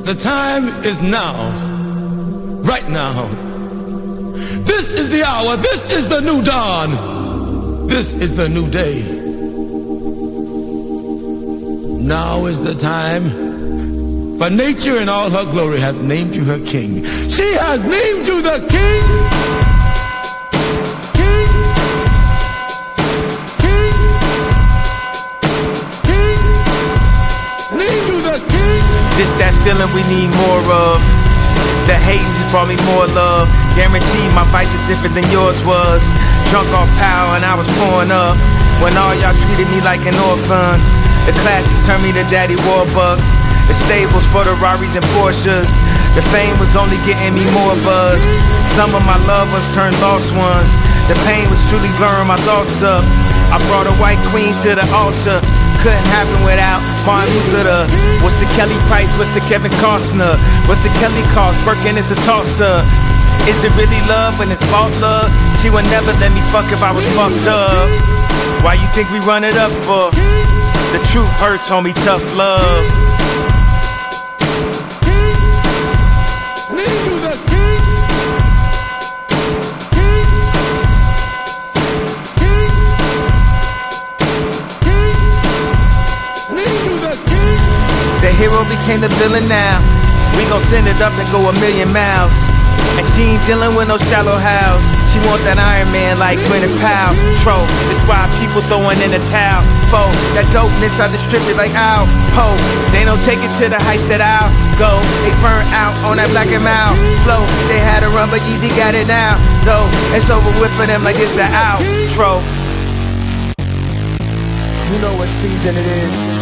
The time is now, right now. This is the hour, this is the new dawn, this is the new day. Now is the time, for nature in all her glory hath named you her king. She has named you the king. This that feeling we need more of. The hating just brought me more love. Guaranteed my vice is different than yours was. Drunk off power and I was pouring up, when all y'all treated me like an orphan. The classes turned me to Daddy Warbucks. The stables for the Rarries and Porsches. The fame was only getting me more buzz. Some of my loved ones turned lost ones. The pain was truly blurring my thoughts up. I brought a white queen to the altar. Couldn't happen without Martin Luther. What's the Kelly Price? What's the Kevin Costner? What's the Kelly cost? Birkin is a tosser. Is it really love when it's false love? She would never let me fuck if I was fucked up. Why you think we run it up for? The truth hurts, homie, tough love. The hero became the villain now. We gon' send it up and go 1,000,000 miles. And she ain't dealing with no shallow house. She want that Iron Man like Gwyneth Paltrow. That's why people throwing in the towel. Foe, that dopeness I distribute like Al Poe. They don't take it to the heights that I'll go. They burn out on that black and mild flow. They had to run but Easy got it now. Though it's over with for them like it's the outro. You know what season it is.